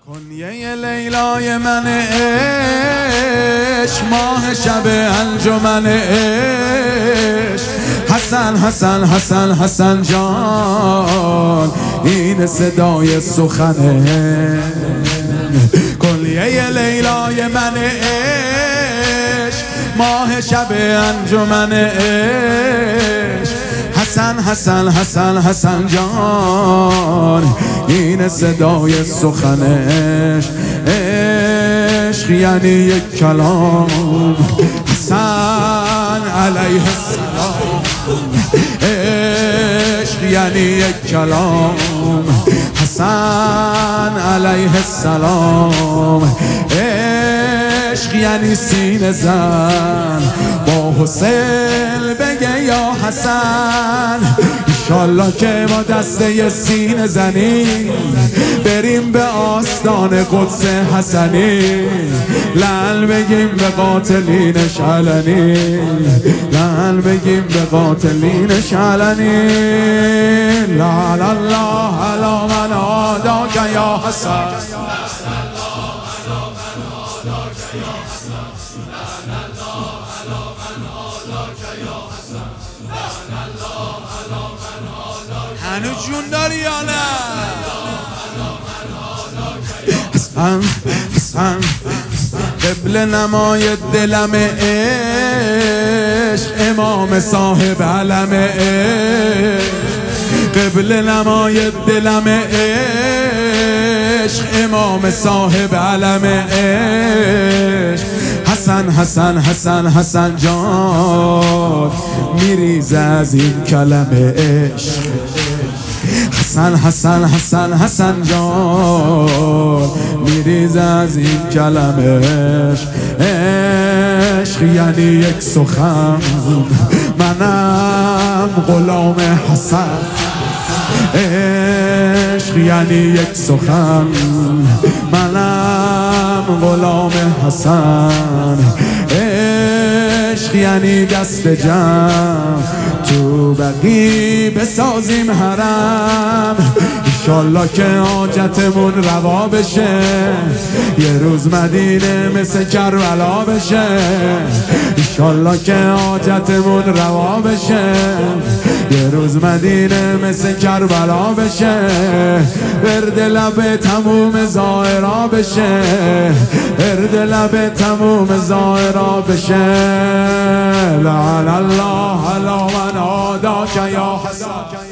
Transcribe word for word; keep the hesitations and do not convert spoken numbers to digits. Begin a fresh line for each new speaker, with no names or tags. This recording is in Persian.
کنیه لیلای من عشق، ماه شب انجمن عشق، حسن حسن حسن حسن جان، این صدای سخنه. کنیه لیلای من عشق، ماه شب انجمن عشق، حسن حسن حسن حسن جان، این صدای سخنش. عشق یعنی یک کلام، حسن علیه السلام. عشق یعنی یک کلام، حسن علیه السلام. عشق یعنی سینه زن با حسین بگه یا حسن. انشالله که ما دسته سینه زنی بریم به آستان قدس حسنی، لعل بگیم به قاتلینش علنی، لعل بگیم به قاتلینش علنی. لعل الله علی من عاداک یا حسن. هنوز جون داری یا نه؟ حسن حسن قبل نمای دلم عشق، امام صاحب علم عشق. قبل نمای دلم عشق، امام صاحب علم عشق. حسن حسن حسن حسن جان، میریزه از این کلمه عشق. حسن حسن حسن حسن جان، میریزه از این کلمه عشق. عشق یعنی یک سخن، منم غلام حسن. عشق یعنی یک سخن، منم غلام حسن. عشق یعنی دست جمع تو بقی بسازیم حرم. انشالله که حاجتمون روا بشه، یه روز مدینه مثل کربلا بشه. انشالله که حاجتمون روا بشه، یه روز مدینه مثل کربلا بشه. ورد لب تموم زائرا بشه، ورد لب تموم زائرا بشه. لعن الله علی من عاداک یا حسن.